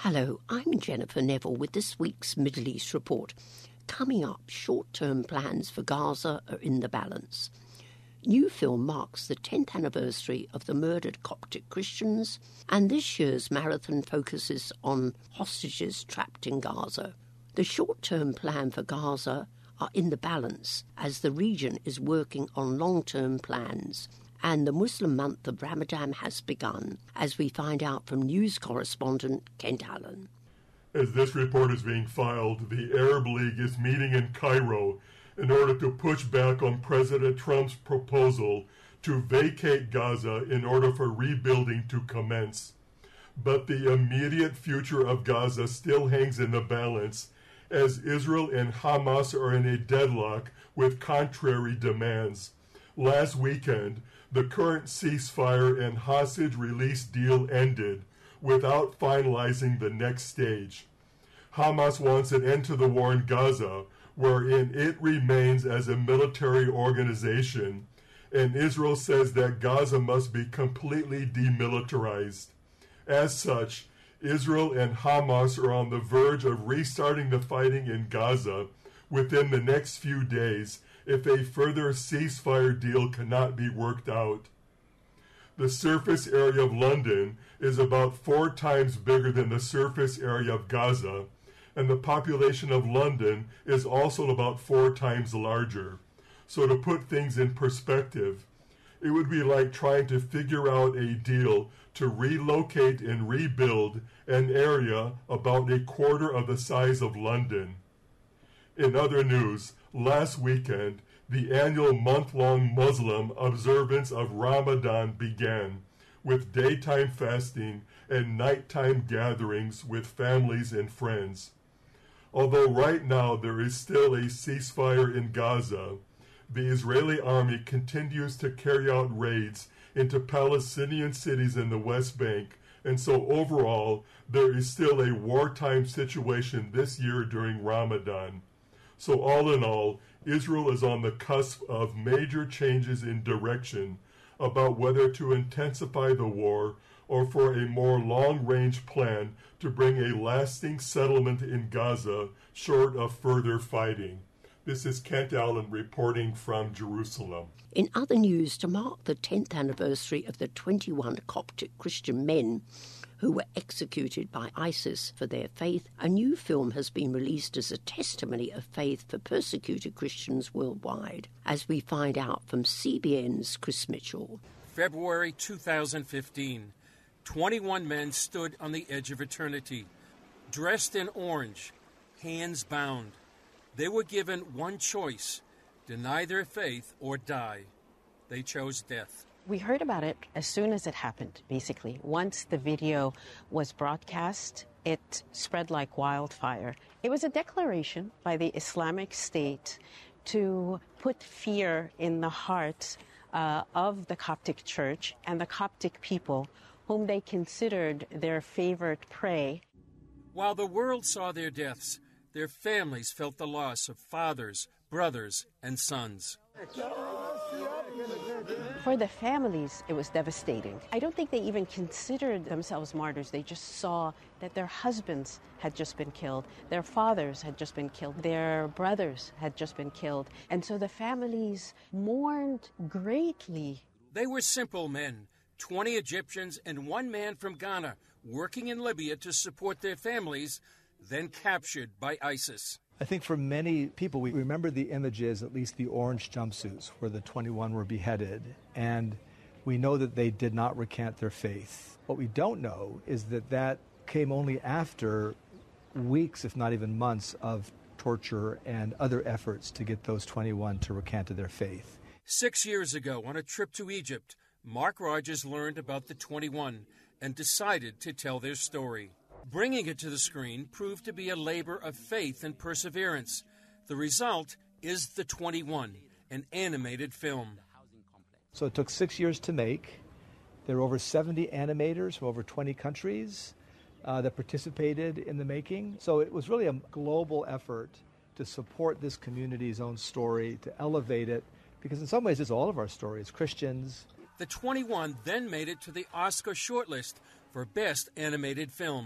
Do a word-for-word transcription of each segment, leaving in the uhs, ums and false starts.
Hello, I'm Jennifer Neville with this week's Middle East Report. Coming up, short-term plans for Gaza are in the balance. New film marks the tenth anniversary of the murdered Coptic Christians, and this year's marathon focuses on hostages trapped in Gaza. The short-term plan for Gaza are in the balance as the region is working on long-term plans. And the Muslim month of Ramadan has begun, as we find out from news correspondent Kent Allen. As this report is being filed, the Arab League is meeting in Cairo in order to push back on President Trump's proposal to vacate Gaza in order for rebuilding to commence. But the immediate future of Gaza still hangs in the balance, as Israel and Hamas are in a deadlock with contrary demands. Last weekend, the current ceasefire and hostage release deal ended without finalizing the next stage. Hamas wants an end to the war in Gaza, wherein it remains as a military organization, and Israel says that Gaza must be completely demilitarized. As such, Israel and Hamas are on the verge of restarting the fighting in Gaza within the next few days, if a further ceasefire deal cannot be worked out. The surface area of London is about four times bigger than the surface area of Gaza, and the population of London is also about four times larger. So to put things in perspective, it would be like trying to figure out a deal to relocate and rebuild an area about a quarter of the size of London. In other news, last weekend, the annual month-long Muslim observance of Ramadan began, with daytime fasting and nighttime gatherings with families and friends. Although right now there is still a ceasefire in Gaza, the Israeli army continues to carry out raids into Palestinian cities in the West Bank, and so overall there is still a wartime situation this year during Ramadan. So all in all, Israel is on the cusp of major changes in direction about whether to intensify the war or for a more long-range plan to bring a lasting settlement in Gaza short of further fighting. This is Kent Allen reporting from Jerusalem. In other news, to mark the tenth anniversary of the twenty-one Coptic Christian men who were executed by ISIS for their faith, a new film has been released as a testimony of faith for persecuted Christians worldwide, as we find out from C B N's Chris Mitchell. February two thousand fifteen, twenty-one men stood on the edge of eternity, dressed in orange, hands bound. They were given one choice: deny their faith or die. They chose death. We heard about it as soon as it happened, basically. Once the video was broadcast, it spread like wildfire. It was a declaration by the Islamic State to put fear in the hearts uh, of the Coptic Church and the Coptic people, whom they considered their favorite prey. While the world saw their deaths, their families felt the loss of fathers, brothers, and sons. For the families, it was devastating. I don't think they even considered themselves martyrs. They just saw that their husbands had just been killed, their fathers had just been killed, their brothers had just been killed. And so the families mourned greatly. They were simple men, twenty Egyptians and one man from Ghana, working in Libya to support their families, then captured by ISIS. I think for many people, we remember the images, at least the orange jumpsuits, where the twenty-one were beheaded, and we know that they did not recant their faith. What we don't know is that that came only after weeks, if not even months, of torture and other efforts to get those twenty-one to recant to their faith. Six years ago, on a trip to Egypt, Mark Rogers learned about the twenty-one and decided to tell their story. Bringing it to the screen proved to be a labor of faith and perseverance. The result is The twenty-one, an animated film. So it took six years to make. There were over seventy animators from over twenty countries uh, that participated in the making. So it was really a global effort to support this community's own story, to elevate it, because in some ways it's all of our stories, Christians. The twenty-one then made it to the Oscar shortlist for Best Animated Film.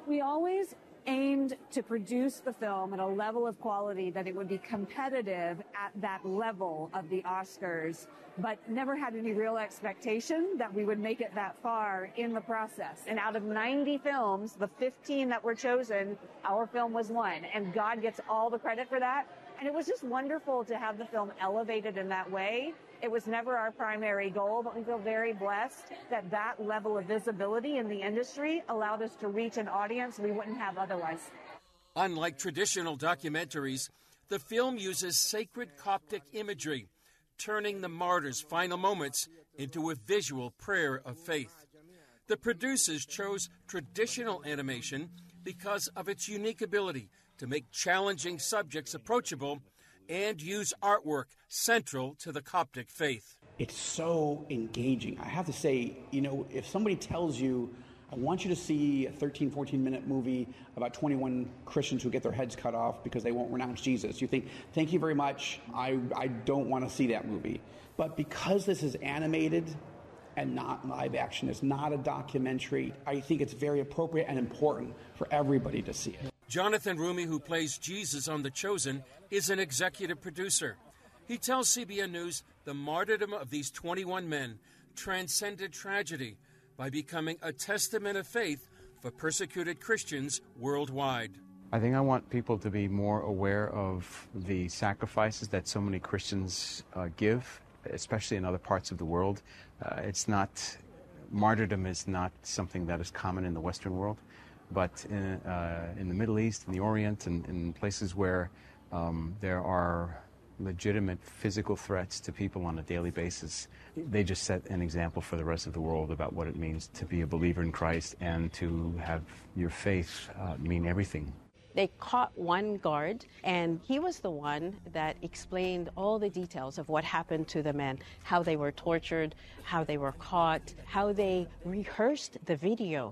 We always aimed to produce the film at a level of quality that it would be competitive at that level of the Oscars, but never had any real expectation that we would make it that far in the process. And out of ninety films, the fifteen that were chosen, our film was one, and God gets all the credit for that. And it was just wonderful to have the film elevated in that way. It was never our primary goal, but we feel very blessed that that level of visibility in the industry allowed us to reach an audience we wouldn't have otherwise. Unlike traditional documentaries, the film uses sacred Coptic imagery, turning the martyrs' final moments into a visual prayer of faith. The producers chose traditional animation because of its unique ability to make challenging subjects approachable and use artwork central to the Coptic faith. It's so engaging. I have to say, you know, if somebody tells you, I want you to see a thirteen, fourteen minute movie about twenty-one Christians who get their heads cut off because they won't renounce Jesus, you think, thank you very much, I, I don't want to see that movie. But because this is animated and not live action, it's not a documentary, I think it's very appropriate and important for everybody to see it. Jonathan Roumie, who plays Jesus on The Chosen, is an executive producer. He tells C B N News the martyrdom of these twenty-one men transcended tragedy by becoming a testament of faith for persecuted Christians worldwide. I think I want people to be more aware of the sacrifices that so many Christians uh, give, especially in other parts of the world. Uh, it's not, martyrdom is not something that is common in the Western world. But in, uh, in the Middle East, in the Orient, and in places where um, there are legitimate physical threats to people on a daily basis, they just set an example for the rest of the world about what it means to be a believer in Christ and to have your faith uh, mean everything. They caught one guard, and he was the one that explained all the details of what happened to the men, how they were tortured, how they were caught, how they rehearsed the video.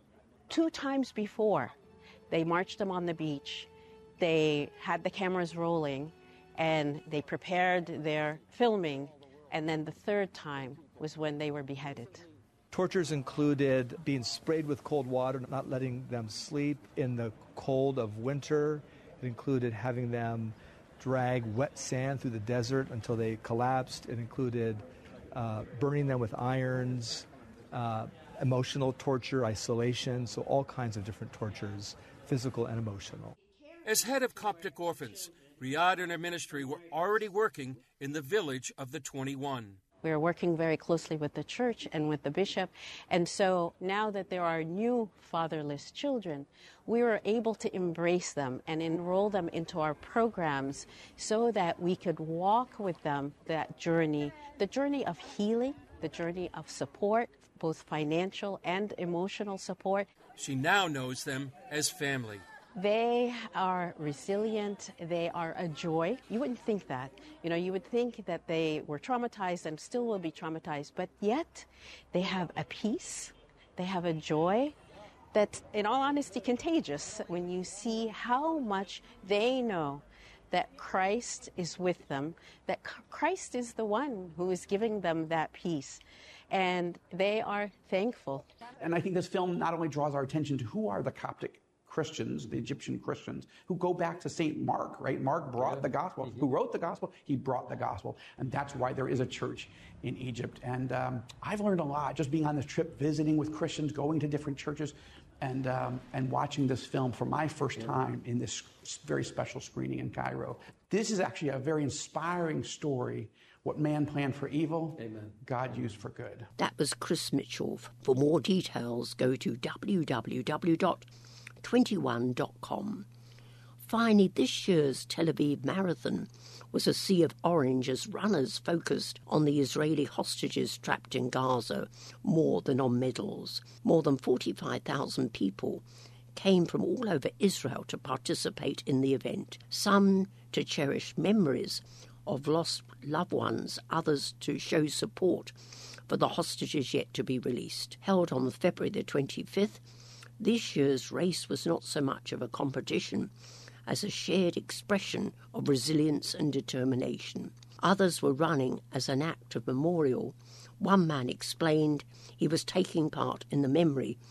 Two times before, they marched them on the beach, they had the cameras rolling, and they prepared their filming, and then the third time was when they were beheaded. Tortures included being sprayed with cold water, not letting them sleep in the cold of winter. It included having them drag wet sand through the desert until they collapsed. It included uh, burning them with irons, uh, emotional torture, isolation, so all kinds of different tortures, physical and emotional. As head of Coptic Orphans, Riyadh and her ministry were already working in the village of the twenty-one. We are working very closely with the church and with the bishop, and so now that there are new fatherless children, we were able to embrace them and enroll them into our programs so that we could walk with them that journey, the journey of healing, the journey of support, both financial and emotional support. She now knows them as family. They are resilient. They are a joy. You wouldn't think that. You know, you would think that they were traumatized and still will be traumatized, but yet they have a peace. They have a joy that's, in all honesty, contagious when you see how much they know that Christ is with them, that Christ is the one who is giving them that peace. And they are thankful. And I think this film not only draws our attention to who are the Coptic Christians, the Egyptian Christians, who go back to Saint Mark, right? Mark brought the gospel. Mm-hmm. Who wrote the gospel? He brought the gospel. And that's why there is a church in Egypt. And um, I've learned a lot just being on this trip, visiting with Christians, going to different churches, and um, and watching this film for my first time in this very special screening in Cairo. This is actually a very inspiring story. What man planned for evil, Amen. God used for good. That was Chris Mitchell. For more details, go to w w w dot twenty-one dot com. Finally, this year's Tel Aviv Marathon was a sea of orange as runners focused on the Israeli hostages trapped in Gaza more than on medals. More than forty-five thousand people came from all over Israel to participate in the event, some to cherish memories of lost loved ones, others to show support for the hostages yet to be released. Held on February the twenty-fifth, this year's race was not so much of a competition as a shared expression of resilience and determination. Others were running as an act of memorial. One man explained he was taking part in the memory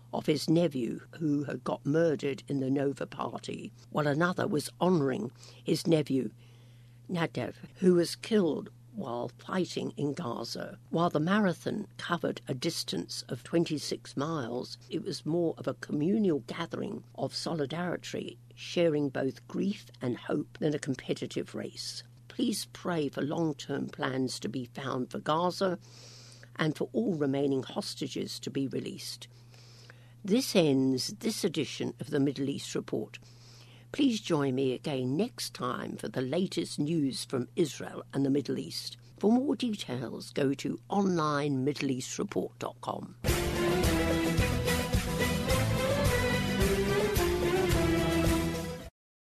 of his nephew who had got murdered in the Nova Party, while another was honouring his nephew Nadav, who was killed while fighting in Gaza. While the marathon covered a distance of twenty-six miles, it was more of a communal gathering of solidarity, sharing both grief and hope than a competitive race. Please pray for long-term plans to be found for Gaza and for all remaining hostages to be released. This ends this edition of the Middle East Report. Please join me again next time for the latest news from Israel and the Middle East. For more details, go to online middle east report dot com.